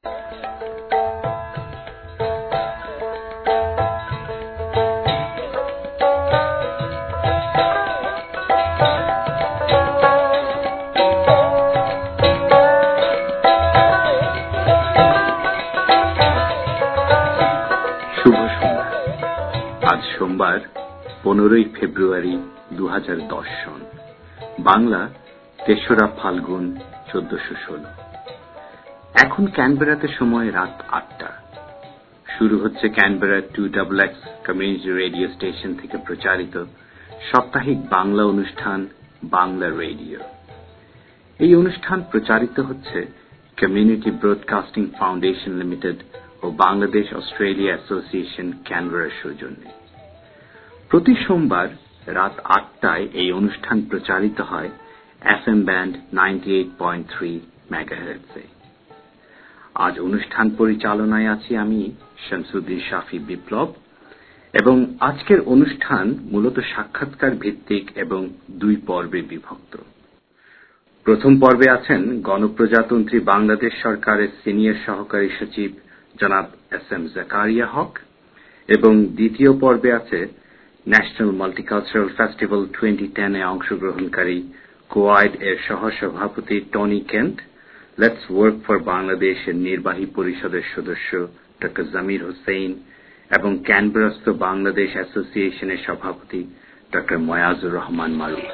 আজ সোমবার 15 ফেব্রুয়ারি 2010 সন, বাংলা 3রা ফাল্গুন 1416। এখন ক্যানবেরাতে সময় রাত 8টা। শুরু হচ্ছে Canberra 2XX community radio station থেকে প্রচারিত সাপ্তাহিক বাংলা অনুষ্ঠান বাংলা রেডিও। এই অনুষ্ঠান প্রচারিত হচ্ছে কমিউনিটি ব্রডকাস্টিং ফাউন্ডেশন লিমিটেড ও বাংলাদেশ অস্ট্রেলিয়া অ্যাসোসিয়েশন ক্যানবেরার সৌজন্যে। প্রতি সোমবার রাত 8টায় এই অনুষ্ঠান প্রচারিত হয় FM ব্যান্ড 98.3 মেগাহার্টজে। আজ অনুষ্ঠান পরিচালনায় আছি আমি শামসুদ্দিন শাফি বিপ্লব, এবং আজকের অনুষ্ঠান মূলত সাক্ষাৎকার ভিত্তিক এবং 2 পর্বে বিভক্ত। প্রথম পর্বে আছেন গণপ্রজাতন্ত্রী বাংলাদেশ সরকারের সিনিয়র সহকারী সচিব জনাব SM জাকারিয়া হক, এবং দ্বিতীয় পর্বে আছে ন্যাশনাল মাল্টিকালচারাল ফেস্টিভ্যাল 2010 অংশগ্রহণকারী কোয়াইড এর সহসভাপতি Tony Kent, let's work for বাংলাদেশের নির্বাহী পরিষদের সদস্য ডক্টর জামির হোসেন এবং ক্যানবেরাস্থ বাংলাদেশ অ্যাসোসিয়েশনের সভাপতি ডক্টর ময়াজুর রহমান মারুফ।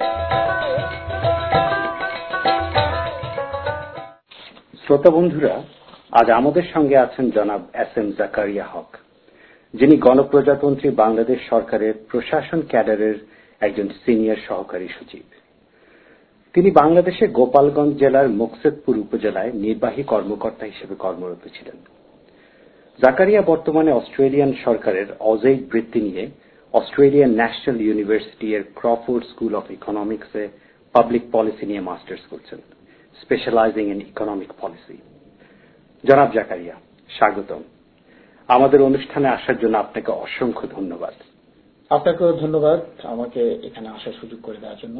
শ্রোতা বন্ধুরা, আজ আমাদের সঙ্গে আছেন জনাব SM জাকারিয়া হক, যিনি গণপ্রজাতন্ত্রী বাংলাদেশ সরকারের প্রশাসন ক্যাডারের একজন সিনিয়র সহকারী সচিব। তিনি বাংলাদেশের গোপালগঞ্জ জেলার মোকসেদপুর উপজেলায় নির্বাহী কর্মকর্তা হিসেবে কর্মরত ছিলেন। জাকারিয়া বর্তমানে অস্ট্রেলিয়ান সরকারের অজেইড বৃত্তি নিয়ে অস্ট্রেলিয়ান ন্যাশনাল ইউনিভার্সিটি এর ক্রফোর্ড স্কুল অফ ইকোনমিক্সে পাবলিক পলিসি নিয়ে মাস্টার্স করছেন, স্পেশালাইজিং ইন ইকোনমিক পলিসি। জনাব জাকারিয়া, স্বাগতম। আমাদের অনুষ্ঠানে আসার জন্য আপনাকে অসংখ্য ধন্যবাদ। আপনাকেও ধন্যবাদ আমাকে এখানে আসার সুযোগ করে দেওয়ার জন্য।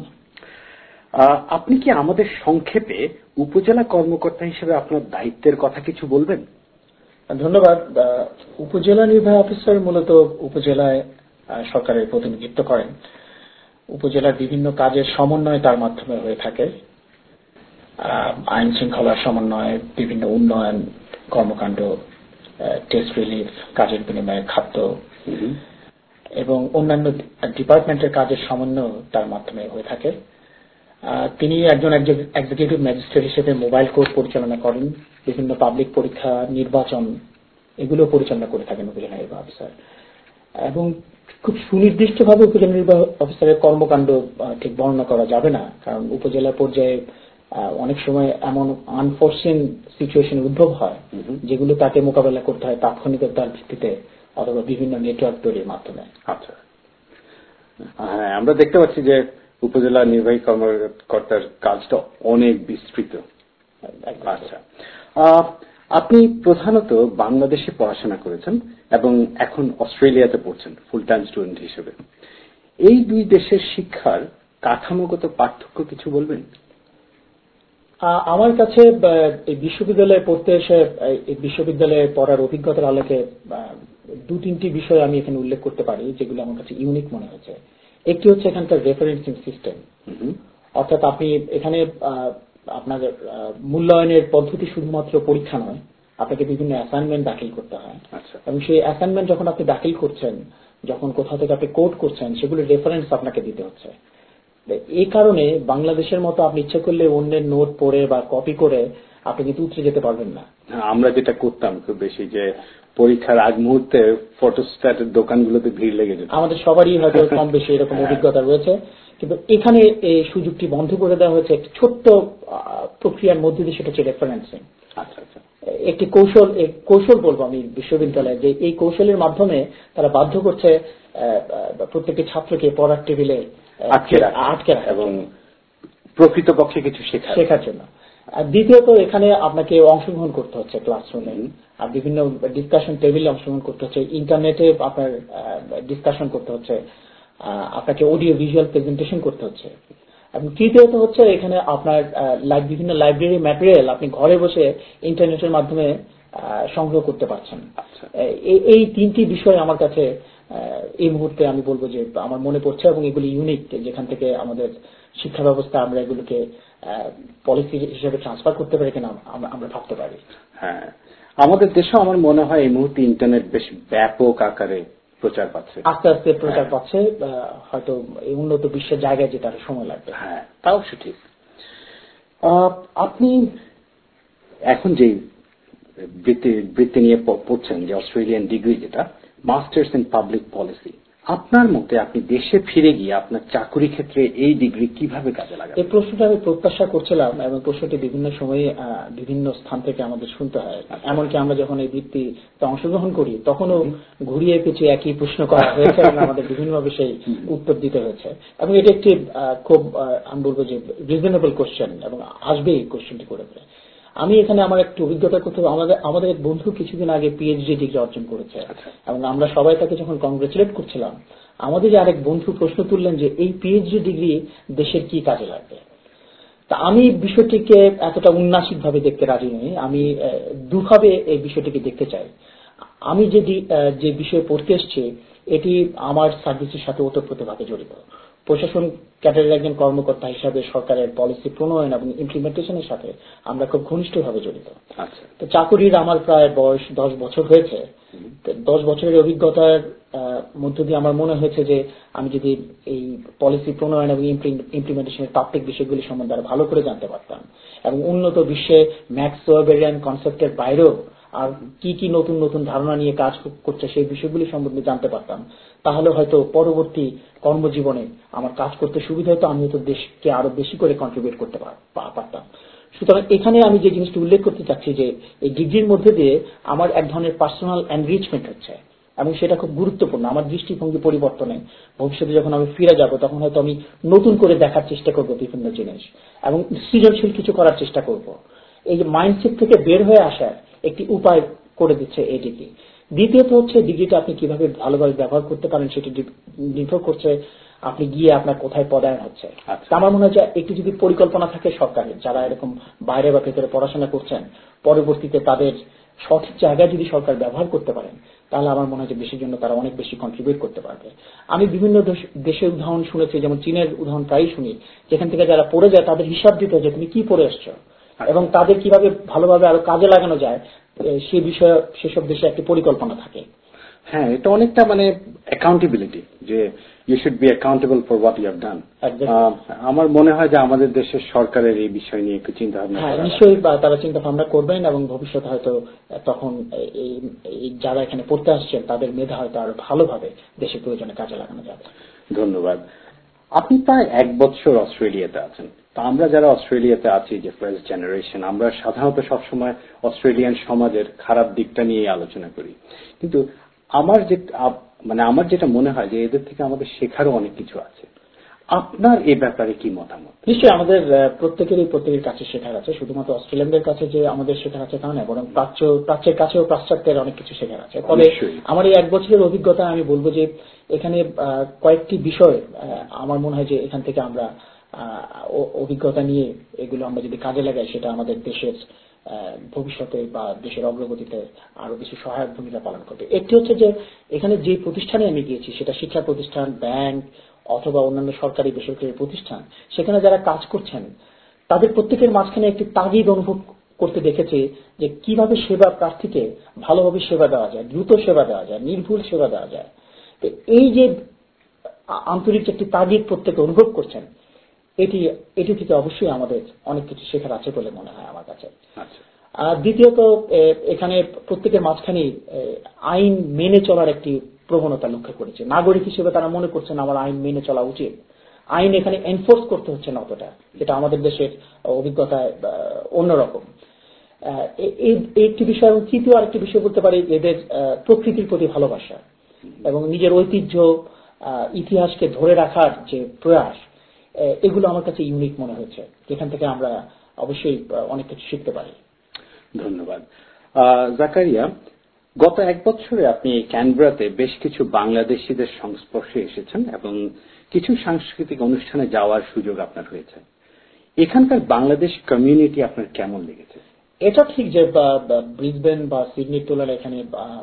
আপনি কি আমাদের সংক্ষেপে উপজেলা কর্মকর্তা হিসেবে আপনার দায়িত্বের কথা কিছু বলবেন? ধন্যবাদ। উপজেলা নির্বাহী অফিসার মূলত উপজেলায় সরকারের প্রতিনিধিত্ব করেন। উপজেলার বিভিন্ন কাজের সমন্বয় তার মাধ্যমে হয়ে থাকে। আইন শৃঙ্খলার সমন্বয়, বিভিন্ন উন্নয়ন কর্মকাণ্ড, টেস্ট রিলিফ, কাজের বিনিময়ে খাদ্য এবং অন্যান্য ডিপার্টমেন্টের কাজের সমন্বয় তার মাধ্যমে হয়ে থাকে। তিনি একজন এক্সিকিউটিভ ম্যাজিস্ট্রেট হিসেবে মোবাইল কোর্ট পরিচালনা করেন, বিভিন্ন পাবলিক পরীক্ষা, নির্বাচন এগুলো পরিচালনা করে থাকেন উপজেলা নির্বাহী অফিসার। এবং খুব সুনির্দিষ্টভাবে উপজেলা নির্বাহী অফিসারের কর্মকাণ্ড ঠিক বর্ণনা করা যাবে না, কারণ উপজেলা পর্যায়ে অনেক সময় এমন আনফোরসিন সিচুয়েশন উদ্ভব হয় যেগুলো তাকে মোকাবেলা করতে হয় তাৎক্ষণিকতার ভিত্তিতে অথবা বিভিন্ন নেটওয়ার্ক তৈরির মাধ্যমে। আচ্ছা, হ্যাঁ, আমরা দেখতে পাচ্ছি যে উপজেলা নির্বাহী কর্মকর্তার কাজটা অনেক বিস্তৃত। আচ্ছা, আপনি প্রধানত বাংলাদেশে পড়াশোনা করেছেন এবং এখন অস্ট্রেলিয়াতে পড়ছেন ফুল টাইম স্টুডেন্ট হিসেবে। এই 2 দেশের শিক্ষার কাঠামোগত পার্থক্য কিছু বলবেন? আমার কাছে এই বিশ্ববিদ্যালয়ে পড়তে এসে এই বিশ্ববিদ্যালয়ে পড়ার অভিজ্ঞতার আলোকে 2-3টি বিষয় আমি এখানে উল্লেখ করতে পারি যেগুলো আমার কাছে ইউনিক মনে হয়েছে। একটি হচ্ছে এখানকার রেফারেন্সিং সিস্টেম, অর্থাৎ আপনি এখানে আপনার মূল্যায়নের পদ্ধতি শুধুমাত্র পরীক্ষা নয়, আপনাকে বিভিন্ন অ্যাসাইনমেন্ট দাখিল করতে হয়। এবং সেই অ্যাসাইনমেন্ট যখন আপনি দাখিল করছেন, যখন কোথাও থেকে আপনি কোট করছেন, সেগুলো রেফারেন্স আপনাকে দিতে হচ্ছে। এই কারণে বাংলাদেশের মতো আপনি ইচ্ছা করলে অন্যের নোট পড়ে বা কপি করে আপনি কিন্তু উতরে যেতে পারবেন না। আমরা যেটা করতাম খুব বেশি, যে পরীক্ষার আগ মুহূর্তে ফটোস্ট্যাটের দোকানগুলোতে ভিড় লেগে যেত। আমাদের সবারই হয়তো কম বেশি এরকম অভিজ্ঞতা রয়েছে, কিন্তু এখানে এই সুযোগটি বন্ধ করে দেওয়া হয়েছে একটি ছোট্ট প্রক্রিয়ার মধ্যে দিয়ে, সেটা হচ্ছে রেফারেন্সিং। আচ্ছা আচ্ছা, একটি কৌশল বলবো আমি বিশ্ববিদ্যালয়ে, যে এই কৌশলের মাধ্যমে তারা বাধ্য করছে প্রত্যেকটি ছাত্রকে পড়ার টেবিলে আটকে রাখা এবং প্রকৃতপক্ষে কিছু শেখার জন্য। আর দ্বিতীয়ত, এখানে আপনাকে অংশগ্রহণ করতে হচ্ছে ক্লাসরুমে, আর বিভিন্ন ডিসকাশন টেবিলে অংশগ্রহণ করতে হচ্ছে, ইন্টারনেটে আপনার ডিসকাশন করতে হচ্ছে, আপনাকে অডিও ভিজুয়াল প্রেজেন্টেশন করতে হচ্ছে। এবং তৃতীয়ত হচ্ছে এখানে আপনার বিভিন্ন লাইব্রেরি ম্যাটেরিয়াল আপনি ঘরে বসে ইন্টারনেটের মাধ্যমে সংগ্রহ করতে পারছেন। এই তিনটি বিষয় আমার কাছে এই মুহূর্তে আমি বলবো যে আমার মনে পড়ছে, এবং এগুলি ইউনিক, যেখান থেকে আমাদের শিক্ষা ব্যবস্থা আমরা এগুলোকে পলিসি হিসেবে ট্রান্সফার করতে পারি কিনা আমরা ভাবতে পারি। হ্যাঁ, আমাদের দেশেও আমার মনে হয় এই মুহূর্তে ইন্টারনেট বেশ ব্যাপক আকারে প্রচার পাচ্ছে, আস্তে আস্তে প্রচার পাচ্ছে। হয়তো এই উন্নত বিশ্বের জায়গায় যেতে আরো সময় লাগবে। হ্যাঁ, তাও ঠিক। আপনি এখন যে বৃত্তি নিয়ে পড়ছেন, যে অস্ট্রেলিয়ান ডিগ্রি, যেটা মাস্টার্স ইন পাবলিক পলিসি, আপনার মতে আপনি দেশে ফিরে গিয়ে আপনার চাকরি ক্ষেত্রে এই ডিগ্রি কিভাবে কাজে লাগাবেন? এই প্রশ্নটা আমি প্রত্যাশা করছিলাম, এবং প্রশ্নটি বিভিন্ন সময়ে বিভিন্ন স্থান থেকে আমাদের শুনতে হয়। এমনকি আমরা যখন এই বৃত্তিতে অংশগ্রহণ করি তখনও ঘুরিয়ে পেঁচিয়ে একই প্রশ্ন করা হয়েছে, এবং আমাদের বিভিন্নভাবে সেই উত্তর দিতে হয়েছে। এবং এটা একটি খুব আমি বলবো যে রিজনেবল কোশ্চেন, এবং আসবে এই কোশ্চেনটি করে। আমি এখানে আমার একটু অভিজ্ঞতা করতে, আমাদের এক বন্ধু কিছুদিন আগে পিএইচডি ডিগ্রি অর্জন করেছে, এবং আমরা সবাই তাকে যখন কংগ্রেচুলেট করছিলাম, আমাদের আরেক বন্ধু প্রশ্ন তুললেন যে এই পিএইচডি ডিগ্রি দেশের কি কাজে লাগবে। তা আমি বিষয়টিকে এতটা উন্নাসিক ভাবে দেখতে রাজি নই। আমি দুভাবে এই বিষয়টিকে দেখতে চাই। আমি যে বিষয়ে পড়তে এসেছি এটি আমার সার্ভিসের সাথে ওতপ্রোতভাবে জড়িত। প্রশাসন ক্যাডারের একজন কর্মকর্তা হিসাবে সরকারের পলিসি প্রণয়ন এবং ইমপ্লিমেন্টেশনের সাথে আমরা খুব ঘনিষ্ঠভাবে জড়িত। তো চাকুরির আমার প্রায় বয়স 10 বছর হয়েছে। 10 বছরের অভিজ্ঞতার মধ্য দিয়ে আমার মনে হয়েছে যে আমি যদি এই পলিসি প্রণয়ন এবং ইমপ্লিমেন্টেশনের তাত্ত্বিক বিষয়গুলি সম্বন্ধে আরো ভালো করে জানতে পারতাম, এবং উন্নত বিশ্বে ম্যাক্স ওয়েবেরিয়ান কনসেপ্টের বাইরেও আর কি কি নতুন নতুন ধারণা নিয়ে কাজ করছে সেই বিষয়গুলি সম্বন্ধে জানতে পারতাম, তাহলে হয়তো পরবর্তী কর্মজীবনে আমার কাজ করতে সুবিধা হতো। আমি হয়তো দেশকে আরো বেশি করে কন্ট্রিবিউট করতে পারতাম। সুতরাং এখানে আমি যে জিনিসটা উল্লেখ করতে চাচ্ছি যে এই ডিগ্রির মধ্যে দিয়ে আমার এক ধরনের পার্সোনাল এনরিচমেন্ট হচ্ছে, এবং সেটা খুব গুরুত্বপূর্ণ আমার দৃষ্টিভঙ্গি পরিবর্তনে। ভবিষ্যতে যখন আমি ফিরে যাব তখন হয়তো আমি নতুন করে দেখার চেষ্টা করব বিভিন্ন জিনিস, এবং সৃজনশীল কিছু করার চেষ্টা করব। এই যে মাইন্ডসেট থেকে বের হয়ে আসার একটি উপায় করে দিচ্ছে এই ডিগ্রি। দ্বিতীয়ত হচ্ছে ডিগ্রিটা আপনি কিভাবে ভালোভাবে ব্যবহার করতে পারেন সেটি নির্ভর করছে আপনি গিয়ে আপনার কোথায় পদায়ন হচ্ছে। আমার মনে হয় যে একটু যদি পরিকল্পনা থাকে সরকারের, যারা এরকম বাইরে বা ভেতরে পড়াশোনা করছেন, পরবর্তীতে তাদের সঠিক জায়গায় যদি সরকার ব্যবহার করতে পারেন, তাহলে আমার মনে হয় যে দেশের জন্য তারা অনেক বেশি কন্ট্রিবিউট করতে পারবে। আমি বিভিন্ন দেশের উদাহরণ শুনেছি, যেমন চীনের উদাহরণ প্রায়ই শুনি, যেখান থেকে যারা পড়ে যায় তাদের হিসাব দিতে হয় যে তুমি কি পড়ে এসছো, এবং তাদের কিভাবে ভালোভাবে আরো কাজে লাগানো যায় সে বিষয়ে সেসব দেশে একটি পরিকল্পনা থাকে। হ্যাঁ, এটা অনেকটা মানে অ্যাকাউন্টেবিলিটি, যে you should be accountable for what you have done. আমার মনে হয় যে আমাদের দেশের সরকারের এই বিষয় নিয়ে একটু চিন্তা ভাবনা, হ্যাঁ নিশ্চয়ই তারা চিন্তা ভাবনা করবেন, এবং ভবিষ্যতে হয়তো তখন এই যারা এখানে পড়তে আসছেন তাদের মেধা হয়তো আরো ভালোভাবে দেশের প্রয়োজনে কাজে লাগানো যাবে। ধন্যবাদ। আপনি প্রায় 1 বছর অস্ট্রেলিয়াতে আছেন। তা আমরা যারা অস্ট্রেলিয়াতে আছি, যে ফার্স্ট জেনারেশন, আমরা সাধারণত সবসময় অস্ট্রেলিয়ান সমাজের খারাপ দিকটা নিয়ে আলোচনা করি, কিন্তু আমার যেটা মনে হয় যে এদের থেকে আমাদের শেখারও অনেক কিছু আছে। আপনার এ ব্যাপারে কি মতামত? নিশ্চয়ই আমাদের প্রত্যেকের কাছে শেখার আছে। শুধুমাত্র অস্ট্রেলিয়ানদের কাছে যে আমাদের শেখার আছে তা নয়, বরং প্রাচ্যের কাছেও পাশ্চাত্যের অনেক কিছু শেখার আছে। তবে আমার এই 1 বছরের অভিজ্ঞতা আমি বলবো যে এখানে কয়েকটি বিষয় আমার মনে হয় যে এখান থেকে আমরা অভিজ্ঞতা নিয়ে এগুলো আমরা যদি কাজে লাগাই, সেটা আমাদের দেশের ভবিষ্যতে বা দেশের অগ্রগতিতে আরো বেশি সহায়ক ভূমিকা পালন করবে। একটি হচ্ছে যে এখানে যে প্রতিষ্ঠানে আমি গিয়েছি, সেটা শিক্ষা প্রতিষ্ঠান, ব্যাংক অথবা অন্যান্য সরকারি বেসরকারি প্রতিষ্ঠান, সেখানে যারা কাজ করছেন তাদের প্রত্যেকের মাঝখানে একটি তাগিদ অনুভব করতে দেখেছে যে কিভাবে সেবা প্রার্থীকে ভালোভাবে সেবা দেওয়া যায়, দ্রুত সেবা দেওয়া যায়, নির্ভুল সেবা দেওয়া যায়। তো এই যে আন্তরিক একটি তাগিদ প্রত্যেকে অনুভব করছেন, এটি থেকে অবশ্যই আমাদের অনেক কিছু শেখার আছে বলে মনে হয় আমার কাছে। আর দ্বিতীয়ত এখানে প্রত্যেকের মাঝখানে আইন মেনে চলার একটি প্রবণতা লক্ষ্য করেছে। নাগরিক হিসেবে তারা মনে করছেন আমার আইন মেনে চলা উচিত। আইন এখানে এনফোর্স করতে হচ্ছে না অতটা, যেটা আমাদের দেশের অভিজ্ঞতায় অন্যরকম। একটি বিষয়, এবং তৃতীয় আরেকটি বিষয় বলতে পারি এদের প্রকৃতির প্রতি ভালোবাসা এবং নিজের ঐতিহ্য ইতিহাসকে ধরে রাখার যে প্রয়াস, এগুলো আমার কাছে ইউনিক মনে হয়েছে, যেখান থেকে আমরা অবশ্যই অনেক কিছু শিখতে পারি। ধন্যবাদ। জাকারিয়া, গত 1 বছরে আপনি ক্যানবেরাতে বেশ কিছু বাংলাদেশিদের সংস্পর্শে এসেছেন এবং কিছু সাংস্কৃতিক অনুষ্ঠানে যাওয়ার সুযোগ আপনার হয়েছে। এখানকার বাংলাদেশ কমিউনিটি আপনার কেমন লেগেছে? এটা ঠিক যে ব্রিসবেন বা সিডনির তুলনায় এখানে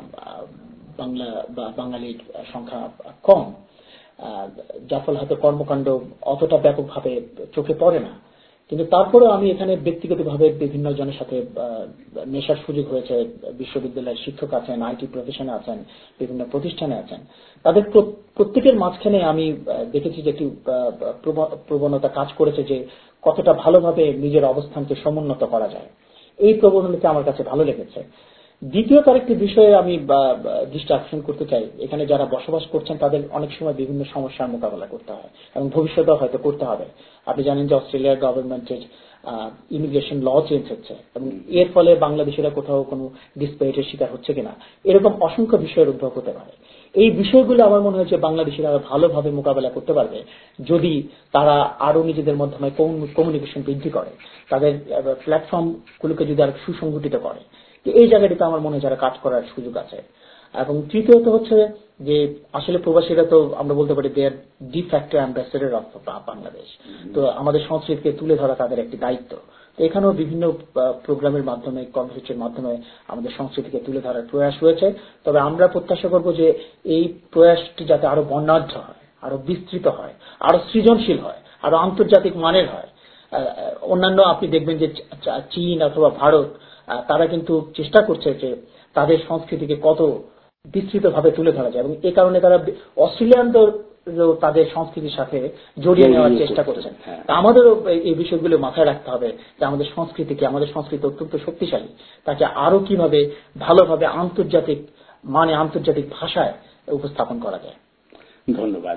বাংলা বা বাঙালির সংখ্যা কম, যার ফলে হয়তো কর্মকাণ্ড অতটা ব্যাপকভাবে চোখে পড়ে না। কিন্তু তারপরেও আমি এখানে ব্যক্তিগতভাবে বিভিন্ন জনের সাথে মেশার সুযোগ হয়েছে। বিশ্ববিদ্যালয়ের শিক্ষক আছেন, আইটি প্রফেশনে আছেন, বিভিন্ন প্রতিষ্ঠানে আছেন। তাদের প্রত্যেকের মাঝখানে আমি দেখেছি যে একটি প্রবণতা কাজ করেছে যে কতটা ভালোভাবে নিজের অবস্থানকে সমুন্নত করা যায়। এই প্রবণতা আমার কাছে ভালো লেগেছে। দ্বিতীয়ত আরেকটি বিষয়ে আমি দৃষ্টি আকর্ষণ করতে চাই, এখানে যারা বসবাস করছেন তাদের অনেক সময় বিভিন্ন সমস্যার মোকাবেলা করতে হয় এবং ভবিষ্যতেও হয়তো করতে হবে। আপনি জানেন যে অস্ট্রেলিয়ার গভর্নমেন্টের ইমিগ্রেশন ল চেঞ্জ হচ্ছে এবং এর ফলে বাংলাদেশিরা কোথাও কোনো ডিসপ্যারিটির শিকার হচ্ছে কিনা, এরকম অসংখ্য বিষয়ের উদ্ভব হতে পারে। এই বিষয়গুলো আমার মনে হয় যে বাংলাদেশিরা ভালোভাবে মোকাবেলা করতে পারবে যদি তারা আরো নিজেদের মাধ্যমে কমিউনিকেশন বৃদ্ধি করে, তাদের প্ল্যাটফর্মগুলোকে যদি আরো সুসংগঠিত করে। এই জায়গাটিতে আমার মনে হয় যারা কাজ করার সুযোগ আছে। এবং তৃতীয়ত হচ্ছে যে আসলে প্রবাসীরা তো আমরা বলতে পারি they are de facto ambassador of Bangladesh. তো আমাদের সংস্কৃতিকে তুলে ধরা তাদের একটি দায়িত্ব। তো এখানেও বিভিন্ন প্রোগ্রামের মাধ্যমে, কর্মসূচির মাধ্যমে আমাদের সংস্কৃতিকে তুলে ধরার প্রয়াস হয়েছে। তবে আমরা প্রত্যাশা করব যে এই প্রয়াসটি যাতে আরো বর্ণাঢ্য হয়, আরো বিস্তৃত হয়, আরো সৃজনশীল হয়, আরো আন্তর্জাতিক মানের হয়। অন্যান্য আপনি দেখবেন যে চীন অথবা ভারত তারা কিন্তু চেষ্টা করছে যে তাদের সংস্কৃতিকে কত বিস্তৃতভাবে তুলে ধরা যায় এবং এই কারণে তারা অস্ট্রেলিয়ানদের তাদের সংস্কৃতির সাথে জড়িয়ে নেওয়ার চেষ্টা করছেন। আমাদেরও এই বিষয়গুলো মাথায় রাখতে হবে যে আমাদের সংস্কৃতি অত্যন্ত শক্তিশালী, তাকে আরো কিভাবে ভালোভাবে আন্তর্জাতিক ভাষায় উপস্থাপন করা যায়। ধন্যবাদ।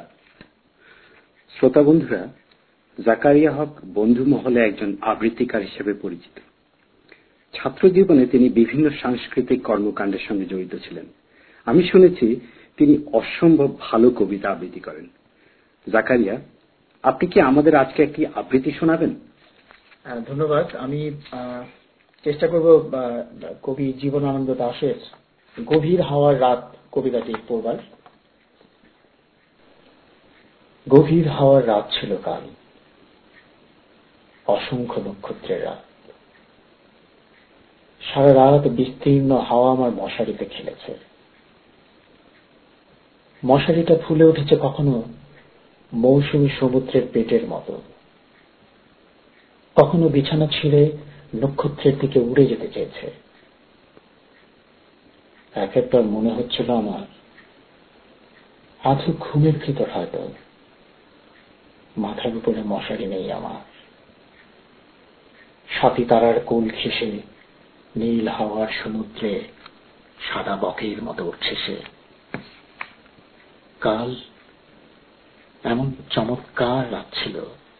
শ্রোতা বন্ধুরা, জাকারিয়া হক বন্ধু মহলে একজন আবৃত্তিকার হিসেবে পরিচিত। ছাত্র জীবনে তিনি বিভিন্ন সাংস্কৃতিক কর্মকাণ্ডের সঙ্গে জড়িত ছিলেন। আমি শুনেছি তিনি অসম্ভব ভালো কবিতা আবৃত্তি করেন। জাকারিয়া, আপনি কি আমাদের আজকে একটি আবৃত্তি শোনাবেন? ধন্যবাদ। আমি চেষ্টা করব কবি জীবনানন্দ দাশের গভীর হাওয়ার রাত কবিতাটি পড়বার। গভীর হাওয়ার রাত ছিল কাল, অসংখ্য নক্ষত্রের রাত। সারা রাত বিস্তীর্ণ হাওয়া আমার মশারিতে খেলেছে। মশারিটা ফুলে উঠেছে কখনো মৌসুমী সমুদ্রের পেটের মতো, কখনো বিছানা ছিঁড়ে নক্ষত্রের দিকে উড়ে যেতে চেয়েছে। এক একবার মনে হচ্ছিল আমার আধো ঘুমের ভিতর হয়তো মাথার উপরে মশারি নেই আমার। সাথী তারার কোল ঘেঁষে নীল হাওয়ার সমুদ্রে সাদা বকের মতো উঠছে সে। কাল এমন চমৎকার রাত ছিল।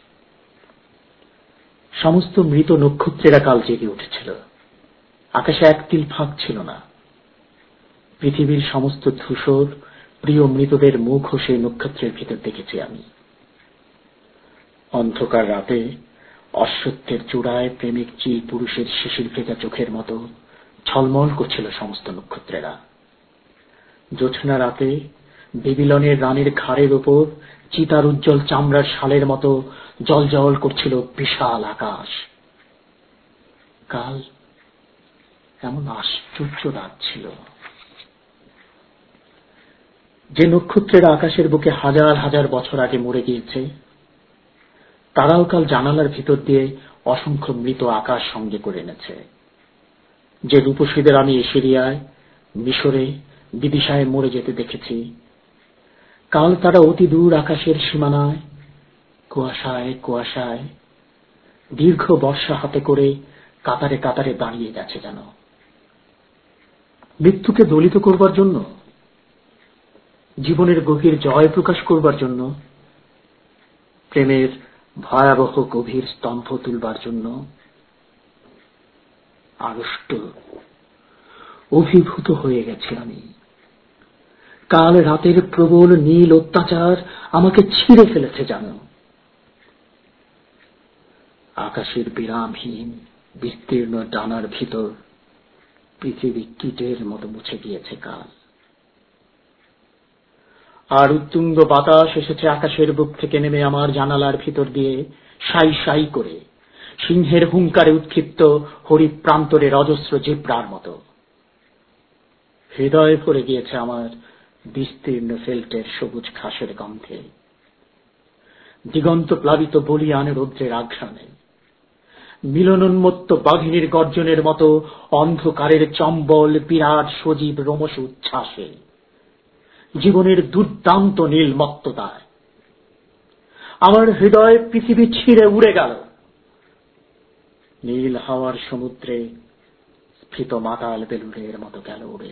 সমস্ত মৃত নক্ষত্রেরা কাল জেগে উঠেছিল। আকাশে এক তিল ফাঁক ছিল না। পৃথিবীর সমস্ত ধূসর প্রিয় মৃতদের মুখও সেই নক্ষত্রের ভিতর দেখেছি আমি। অন্ধকার রাতে অশ্বত্থের চূড়ায় প্রেমিক চিল পুরুষের শিশির ভেজা চোখের মতো ঝলমল করছিল সমস্ত নক্ষত্রেরা। জোছনা রাতে বেবিলনের রানীর ঘাড়ের ওপর চিতার উজ্জ্বল চামড়ার শালের মতো জলজল করছিল বিশাল আকাশ। কাল এমন আশ্চর্য রাত ছিল। যে নক্ষত্রেরা আকাশের বুকে হাজার হাজার বছর আগে মরে গিয়েছে, তারাও কাল জানালার ভিতর দিয়ে অসংখ্য মৃত আকাশ সঙ্গে করে এনেছে। যে রূপসীদের আমি এশিয়ায়, মিশরে, বিদিশায় মরে যেতে দেখেছি, কাল তারা অতি দূর আকাশের সীমানায় কুয়াশায় কুয়াশায় দীর্ঘ বর্ষা হাতে করে কাতারে কাতারে দাঁড়িয়ে গেছে যেন মৃত্যুকে দলিত করবার জন্য, জীবনের গভীর জয় প্রকাশ করবার জন্য, প্রেমের ভয়াবহ গভীর স্তম্ভ তুলবার জন্য। আড়ষ্ট অভিভূত হয়ে গেছি আমি। কাল রাতের প্রবল নীল অত্যাচার আমাকে ছিঁড়ে ফেলেছে জানো। আকাশের বিরামহীন বিস্তীর্ণ ডানার ভিতর পৃথিবী কীটের মতো মুছে গিয়েছে কাল। আর উত্তুঙ্গ বাতাস এসেছে আকাশের বুক থেকে নেমে আমার জানালার ভিতর দিয়ে সাই সাই করে, সিংহের হুঙ্কারে উৎক্ষিপ্ত হরিপ্রান্তরের অজস্র জেব্রার মতো। হৃদয় ভরে গিয়েছে আমার বিস্তীর্ণ ফেল্টের সবুজ ঘাসের গন্ধে, দিগন্ত প্লাবিত বলিয়ান রৌদ্রের আঘ্রাণে, মিলনোন্মত্ত বাঘিনীর গর্জনের মতো অন্ধকারের চম্বল বিরাট সজীব রোমশ উচ্ছ্বাসে, জীবনের দুর্দান্ত নীলমত্ততায়। আমার হৃদয় পৃথিবী ছিঁড়ে উড়ে গেল, নীল হাওয়ার সমুদ্রে স্ফীত মাতাল বেলুনের মতো গেল উড়ে।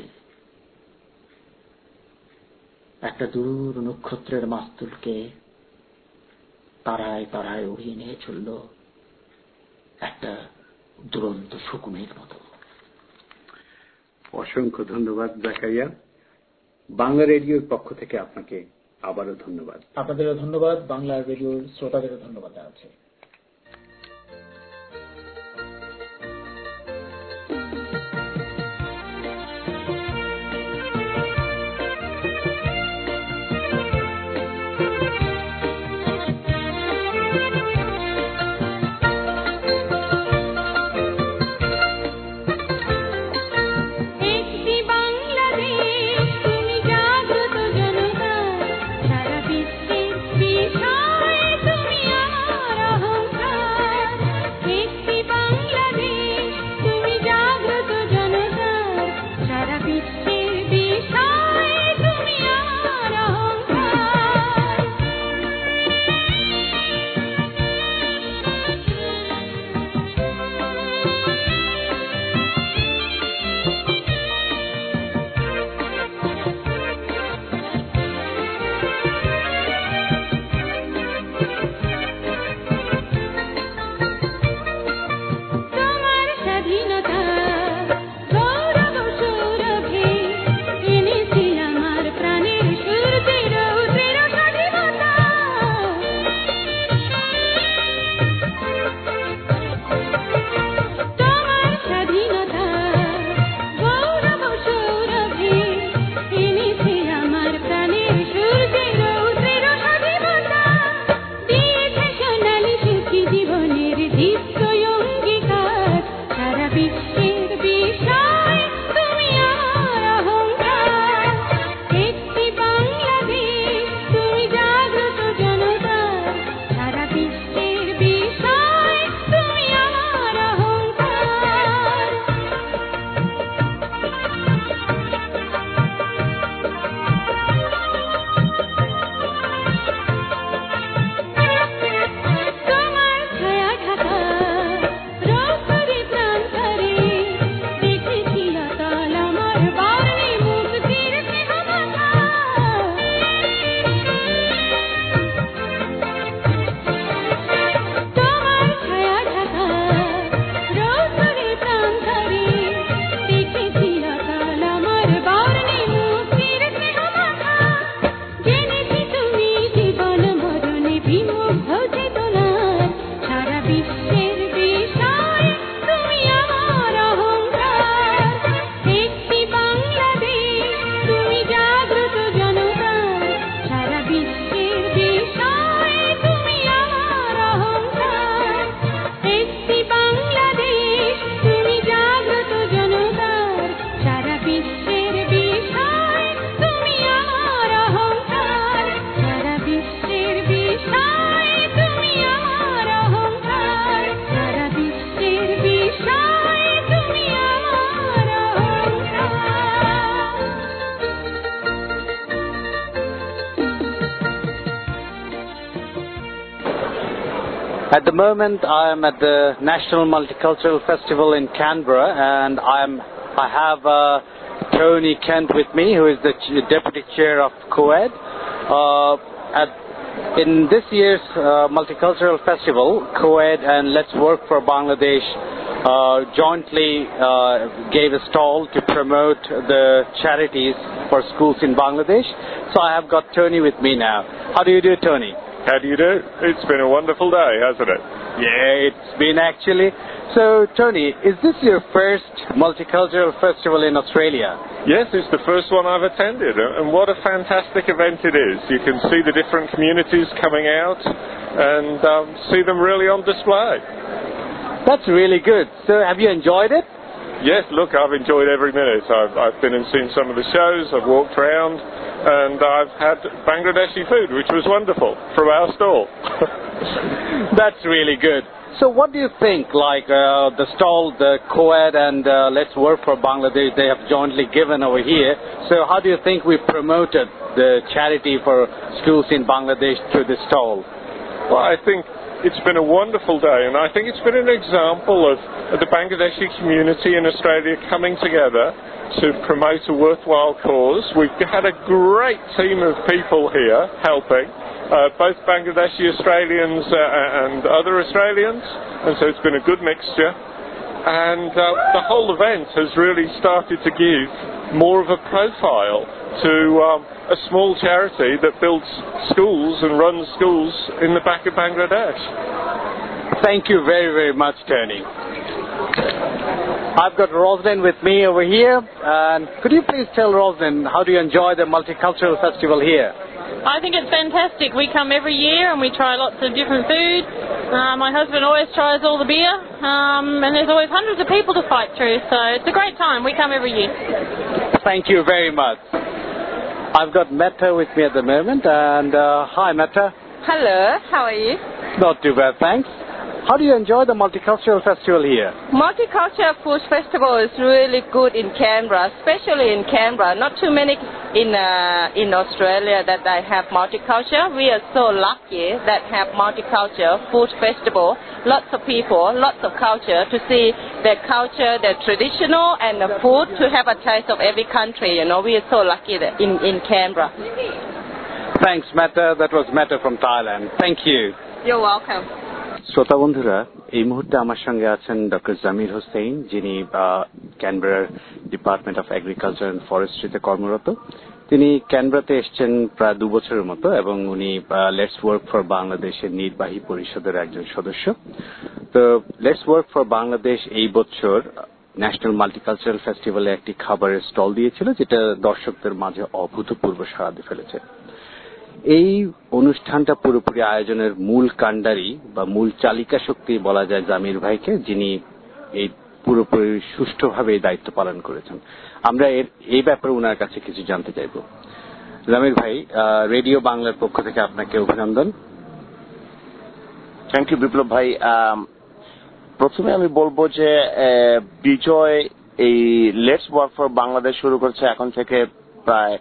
একটা দূর নক্ষত্রের মাস্তুলকে তারায় তারায় উড়িয়ে নিয়ে চলল একটা দুরন্ত শকুনের মতো। অসংখ্য ধন্যবাদ জাকারিয়া। বাংলা রেডিওর পক্ষ থেকে আপনাকে আবারও ধন্যবাদ। আপনাদেরও ধন্যবাদ, বাংলা রেডিওর শ্রোতাদেরও ধন্যবাদ জানাচ্ছি। At the moment, I am at the National Multicultural Festival in Canberra, and I have Tony Kent with me, who is the Deputy Chair of COED. In this year's Multicultural Festival, COED and Let's Work for Bangladesh jointly gave a stall to promote the charities for schools in Bangladesh. So I have got Tony with me now. How do you do, Tony? How do you do? It's been a wonderful day, hasn't it? Yeah, it's been actually. So, Tony, is this your first multicultural festival in Australia? Yes, it's the first one I've attended, and what a fantastic event it is. You can see the different communities coming out and see them really on display. That's really good. So have you enjoyed it? Yes, look, I've enjoyed every minute. I've been and seen some of the shows, I've walked around, and I've had Bangladeshi food, which was wonderful, from our stall. That's really good. So what do you think, like the stall, the COED and Let's Work for Bangladesh, they have jointly given over here. So how do you think we promoted the charity for schools in Bangladesh through the stall? Well, I think it's been a wonderful day, and I think it's been an example of the Bangladeshi community in Australia coming together to promote a worthwhile cause. We've had a great team of people here helping. Both Bangladeshi Australians and other Australians, and so it's been a good mixture. And the whole event has really started to give more of a profile to a small charity that builds schools and runs schools in the back of Bangladesh. Thank you very, very much, Tony. I've got Roslyn with me over here, and could you please tell Roslyn, how do you enjoy the Multicultural Festival here? I think it's fantastic. We come every year and we try lots of different food. My husband always tries all the beer, and there's always hundreds of people to fight through, so it's a great time. We come every year. Thank you very much. I've got Metta with me at the moment, and hi Metta. Hello, how are you? Not too bad, thanks. How do you enjoy the Multicultural Festival here? Multicultural Food Festival is really good in Canberra, especially in Canberra. Not too many in Australia that I have multicultural. We are so lucky that have multicultural food festival. Lots of people, lots of culture to see their culture, their traditional and the food to have a taste of every country. You know, we are so lucky that in Canberra. Thanks, Metta. That was Metta from Thailand. Thank you. You're welcome. শ্রোতা বন্ধুরা, এই মুহূর্তে আমার সঙ্গে আছেন doctor Jamir Hossain, যিনি ক্যানবেরার department of agriculture and ফরেস্ট্রিতে কর্মরত। তিনি ক্যানবেরাতে এসেছেন প্রায় 2 বছরের মতো, এবং উনি লেটস ওয়ার্ক ফর বাংলাদেশের নির্বাহী পরিষদের একজন সদস্য। তো লেটস ওয়ার্ক ফর বাংলাদেশ এই বছর ন্যাশনাল মাল্টিকালচারাল ফেস্টিভ্যালে একটি খাবারের স্টল দিয়েছিল, যেটা দর্শকদের মাঝে অভূতপূর্ব সাড়া ফেলেছে। এই অনুষ্ঠানটা পুরোপুরি আয়োজনের মূল কাণ্ডারি বা মূল চালিকা শক্তি বলা যায় জামির ভাইকে, যিনি এই পুরোপুরি সুষ্ঠুভাবে এই দায়িত্ব পালন করেছেন। আমরা এই ব্যাপারে ওনার কাছে কিছু জানতে চাইব। জামির ভাই, রেডিও বাংলার পক্ষ থেকে আপনাকে অভিনন্দন। থ্যাংক ইউ বিপ্লব ভাই। প্রথমে আমি বলবো যে বিজয় এই লেটস ওয়ার্ক ফর বাংলাদেশ শুরু করছে এখন থেকে প্রায়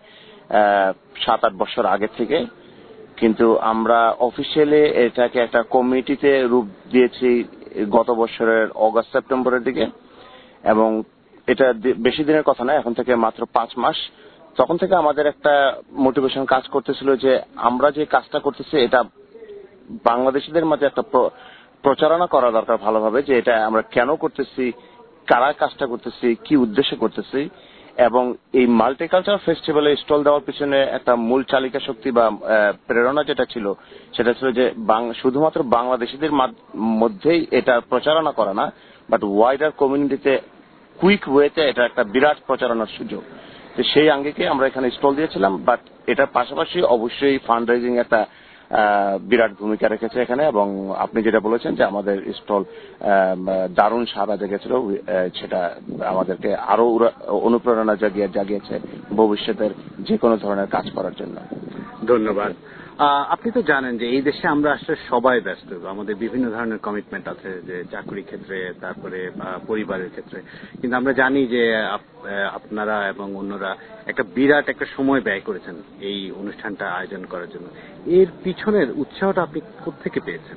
7-8 বছর আগে থেকে, কিন্তু আমরা অফিসিয়ালি এটাকে একটা কমিটিতে রূপ দিয়েছি গত বছরের অগাস্ট সেপ্টেম্বরের দিকে, এবং এটা বেশি দিনের কথা না, এখন থেকে মাত্র 5 মাস। তখন থেকে আমাদের একটা মোটিভেশন কাজ করতেছিল যে আমরা যে কাজটা করতেছি এটা বাংলাদেশিদের মাঝে একটা প্রচারণা করা দরকার ভালোভাবে, যে এটা আমরা কেন করতেছি, কারা কাজটা করতেছি, কি উদ্দেশ্যে করতেছি। এবং এই মাল্টিকালচারাল ফেস্টিভ্যালে স্টল দেওয়ার পিছনে একটা মূল চালিকা শক্তি বা প্রেরণা যেটা ছিল, সেটা ছিল যে শুধুমাত্র বাংলাদেশিদের মধ্যেই এটা প্রচারণা করা না, বাট ওয়াইডার কমিউনিটিতে কুইক ওয়েতে এটা একটা বিরাট প্রচারণার সুযোগ। তো সেই আঙ্গিকে আমরা এখানে স্টল দিয়েছিলাম, বাট এটার পাশাপাশি অবশ্যই ফান্ড রাইজিং একটা বিরাট ভূমিকা রেখেছে এখানে। এবং আপনি যেটা বলেছেন যে আমাদের স্টল দারুণ সাড়া জেগেছিল, সেটা আমাদেরকে আরো অনুপ্রেরণা জাগিয়েছে ভবিষ্যতের যে কোনো ধরনের কাজ করার জন্য। ধন্যবাদ। আপনি তো জানেন যে এই দেশে আমরা আসলে সবাই ব্যস্ত, আমাদের বিভিন্ন ধরনের কমিটমেন্ট আছে, যে চাকরির ক্ষেত্রে, তারপরে পরিবারের ক্ষেত্রে, কিন্তু আমরা জানি যে আপনারা এবং অন্যরা একটা বিরাট একটা সময় ব্যয় করেছেন এই অনুষ্ঠানটা আয়োজন করার জন্য। এর পিছনের উৎসাহটা আপনি কোত্থেকে পেয়েছেন?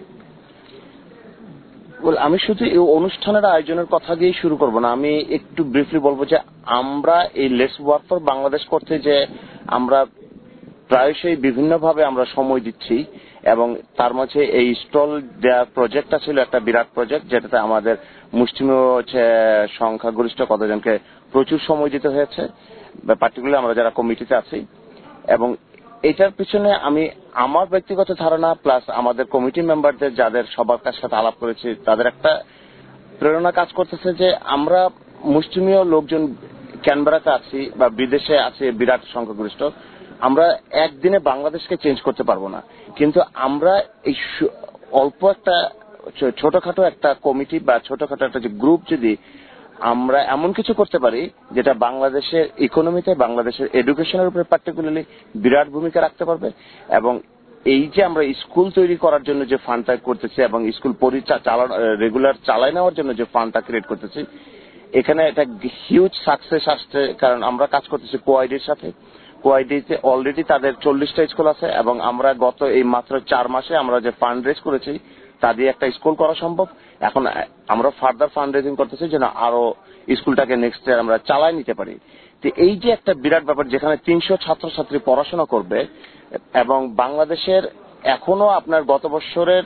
আমি শুধু এই অনুষ্ঠানের আয়োজনের কথা দিয়েই শুরু করব না, আমি একটু ব্রিফলি বলবো যে আমরা এই লেটস ওয়ার্ক ফর বাংলাদেশ করতে যে আমরা প্রায়শই বিভিন্নভাবে আমরা সময় দিচ্ছি, এবং তার মাঝে এই স্টল দেওয়ার প্রজেক্টটা ছিল একটা বিরাট প্রজেক্ট, যেটাতে আমাদের মুষ্টিমেয় সংখ্যাগরিষ্ঠ কতজনকে প্রচুর সময় দিতে হয়েছে, পার্টিকুলারলি আমরা যারা কমিটিতে আছি। এবং এটার পিছনে আমি আমার ব্যক্তিগত ধারণা প্লাস আমাদের কমিটি মেম্বারদের যাদের সবার সাথে আলাপ করেছি, তাদের একটা প্রেরণা কাজ করতেছে যে আমরা মুষ্টিমেয় লোকজন ক্যানবেরাতে আছি বা বিদেশে আছে বিরাট সংখ্যাগরিষ্ঠ, আমরা একদিনে বাংলাদেশকে চেঞ্জ করতে পারবো না, কিন্তু আমরা এই অল্প একটা ছোটখাটো একটা কমিটি বা ছোটখাটো একটা যে গ্রুপ যদি আমরা এমন কিছু করতে পারি যেটা বাংলাদেশের ইকোনমিতে, বাংলাদেশের এডুকেশনের উপরে পার্টিকুলারলি বিরাট ভূমিকা রাখতে পারবে, এবং এই যে আমরা স্কুল তৈরি করার জন্য যে ফান্ডটা করতেছি এবং স্কুল রেগুলার চালায় নেওয়ার জন্য যে ফান্ডটা ক্রিয়েট করতেছি, এখানে একটা হিউজ সাকসেস আসছে। কারণ আমরা কাজ করতেছি কোআইডির সাথে। কোআইডিতে অলরেডি তাদের 40টা স্কুল আছে, এবং আমরা গত এই মাত্র 4 মাসে আমরা যে ফান্ড রেজ করেছি তা দিয়ে একটা স্কুল করা সম্ভব। এখন আমরা ফার্দার ফান্ড রেজিং করতেছি যেন আরো স্কুলটাকে নেক্সট ইয়ার আমরা চালাই নিতে পারি। তো এই যে একটা বিরাট ব্যাপার, যেখানে 300 ছাত্রছাত্রী পড়াশোনা করবে, এবং বাংলাদেশের এখনো আপনার গত বছরের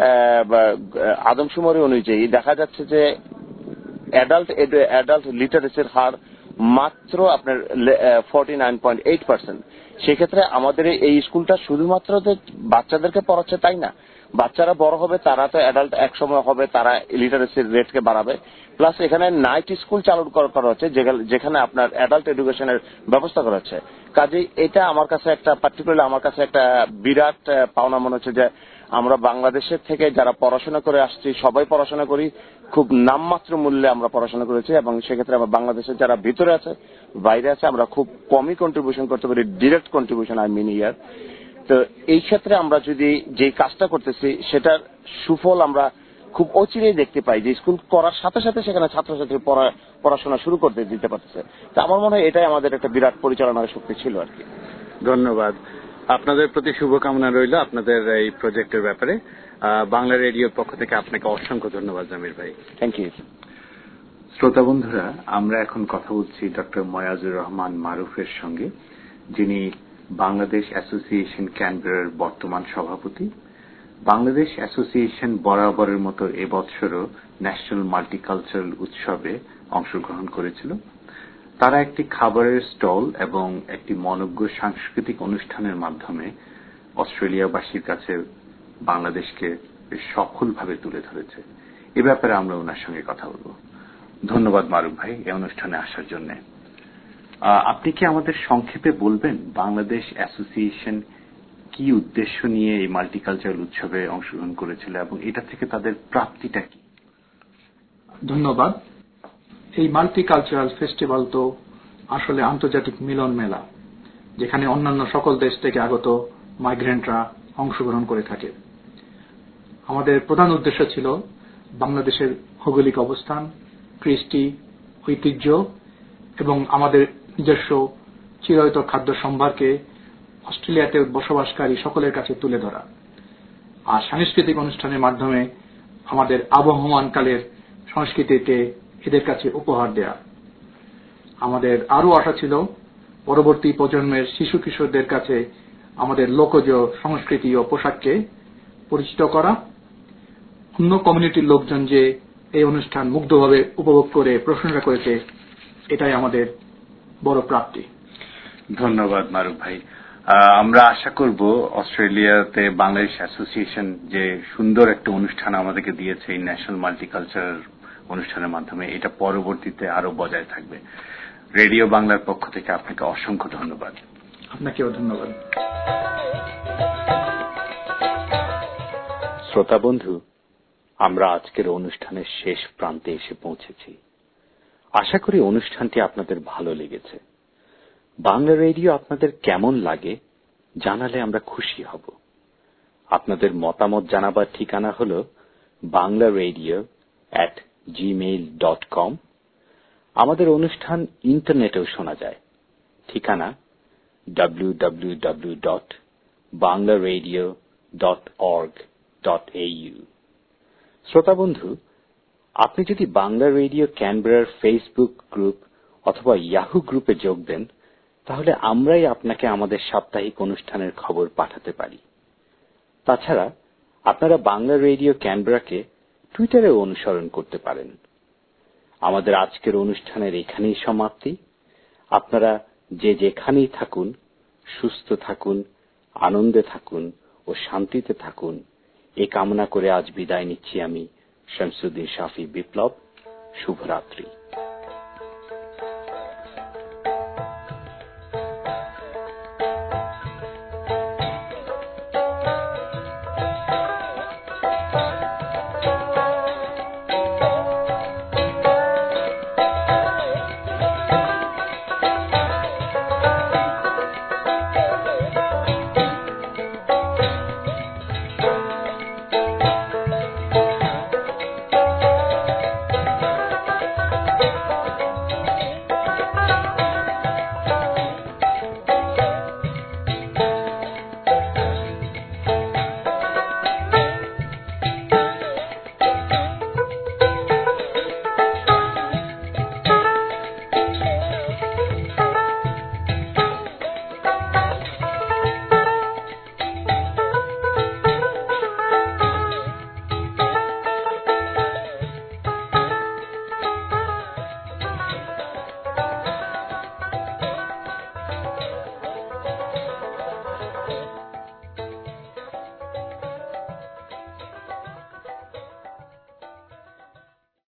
আদমশুমারি অনুযায়ী দেখা যাচ্ছে যে অ্যাডাল্ট লিটারেসির হার মাত্র আপনার 49.8%। সেক্ষেত্রে আমাদের এই স্কুলটা শুধুমাত্র যে বাচ্চাদেরকে পড়াচ্ছে তাই না, বাচ্চারা বড় হবে, তারা তো অ্যাডাল্ট এক সময় হবে, তারা লিটারেসির রেটকে বাড়াবে। প্লাস এখানে নাইট স্কুল চালু করা হচ্ছে যেখানে আপনার অ্যাডাল্ট এডুকেশনের ব্যবস্থা করা হচ্ছে। কাজেই এটা আমার কাছে একটা পার্টিকুলারলি আমার কাছে একটা বিরাট পাওনা মনে হচ্ছে যে আমরা বাংলাদেশের থেকে যারা পড়াশোনা করে আসছি সবাই পড়াশোনা করি, খুব নামমাত্র মূল্যে আমরা পড়াশোনা করেছি, এবং সেক্ষেত্রে আমরা বাংলাদেশের যারা ভিতরে আছে বাইরে আছে আমরা খুব কমই কন্ট্রিবিউশন করতে পারি, direct contribution I mean yeah. তো এই ক্ষেত্রে আমরা যদি যে কাজটা করতেছি সেটার সুফল আমরা খুব অচিরেই দেখতে পাই, যে স্কুল করার সাথে সাথে সেখানে ছাত্রছাত্রী পড়াশোনা শুরু করতে দিতে পারতেছে। তো আমার মনে হয় এটাই আমাদের একটা বিরাট পরিচালনার শক্তি ছিল আর কি। ধন্যবাদ। আপনাদের প্রতি শুভকামনা রইল আপনাদের এই প্রজেক্টের ব্যাপারে। বাংলা রেডিওর পক্ষ থেকে আপনাকে অসংখ্য ধন্যবাদ জামির ভাই। Thank you. শ্রোতা বন্ধুরা, আমরা এখন কথা বলছি ডক্টর ময়াজুর রহমান মারুফের সঙ্গে, যিনি বাংলাদেশ অ্যাসোসিয়েশন ক্যানবেরার বর্তমান সভাপতি। বাংলাদেশ অ্যাসোসিয়েশন বরাবরের মতো এবছরও ন্যাশনাল মাল্টিকালচারাল উৎসবে অংশগ্রহণ করেছিল। তারা একটি খাবারের স্টল এবং একটি মনোজ্ঞ সাংস্কৃতিক অনুষ্ঠানের মাধ্যমে অস্ট্রেলিয়াবাসীর কাছে বাংলাদেশকে সফলভাবে তুলে ধরেছে। এ ব্যাপারে আমরা ওনার সঙ্গে কথা বলব। ধন্যবাদ মারুফ ভাই এই অনুষ্ঠানে আসার জন্য। আপনি কি আমাদের সংক্ষেপে বলবেন বাংলাদেশ অ্যাসোসিয়েশন কি উদ্দেশ্য নিয়ে এই মাল্টিকালচারাল উৎসবে অংশগ্রহণ করেছিল এবং এটা থেকে তাদের প্রাপ্তিটা কি? ধন্যবাদ। এই মাল্টিকালচারাল ফেস্টিভ্যাল তো আসলে আন্তর্জাতিক মিলন মেলা, যেখানে অন্যান্য সকল দেশ থেকে আগত মাইগ্রেন্টরা অংশগ্রহণ করে থাকে। আমাদের প্রধান উদ্দেশ্য ছিল বাংলাদেশের ভৌগোলিক অবস্থান, কৃষ্টি, ঐতিহ্য এবং আমাদের নিজস্ব চিরায়ত খাদ্য সম্ভারকে অস্ট্রেলিয়াতে বসবাসকারী সকলের কাছে তুলে ধরা, আর সাংস্কৃতিক অনুষ্ঠানের মাধ্যমে আমাদের আবহমানকালের সংস্কৃতিকে এদের কাছে উপহার দেয়া। আমাদের আরও আশা ছিল পরবর্তী প্রজন্মের শিশু কিশোরদের কাছে আমাদের লোকজ সংস্কৃতি ও পোশাককে পরিচিত করা। অন্য কমিউনিটির লোকজন যে এই অনুষ্ঠান মুগ্ধভাবে উপভোগ করে প্রশংসা করেছে, এটাই আমাদের বড় প্রাপ্তি। ধন্যবাদ মারুফ ভাই। আমরা আশা করব অস্ট্রেলিয়াতে বাংলাদেশ অ্যাসোসিয়েশন যে সুন্দর একটা অনুষ্ঠান আমাদেরকে দিয়েছে এই ন্যাশনাল মাল্টিকালচারাল অনুষ্ঠানের মাধ্যমে, এটা পরবর্তীতে আরো বজায় থাকবে। রেডিও বাংলার পক্ষ থেকে আপনাকে অসংখ্য ধন্যবাদ। আপনাকেও ধন্যবাদ। শ্রোতা বন্ধু, আমরা আজকের অনুষ্ঠানের শেষ প্রান্তে এসে পৌঁছেছি। আশা করি অনুষ্ঠানটি আপনাদের ভালো লেগেছে। বাংলা রেডিও আপনাদের কেমন লাগে জানালে আমরা খুশি হব। আপনাদের মতামত জানাবার ঠিকানা হল banglaredio@gmail.com। আমাদের অনুষ্ঠান ইন্টারনেটেও শোনা যায়। ঠিকানা www.banglaradio.org.au। শ্রোতা বন্ধু, আপনি যদি বাংলা রেডিও ক্যানবেরার ফেসবুক গ্রুপ অথবা ইয়াহু গ্রুপে যোগ দেন, তাহলে আমরাই আপনাকে আমাদের সাপ্তাহিক অনুষ্ঠানের খবর পাঠাতে পারি। তাছাড়া আপনারা বাংলা রেডিও ক্যানবেরাকে টুইটারেও অনুসরণ করতে পারেন। আমাদের আজকের অনুষ্ঠানের এখানেই সমাপ্তি। আপনারা যে যেখানেই থাকুন, সুস্থ থাকুন, আনন্দে থাকুন ও শান্তিতে থাকুন, এ কামনা করে আজ বিদায় নিচ্ছি আমি শামসুদ্দিন শাফি বিপ্লব। শুভরাত্রি।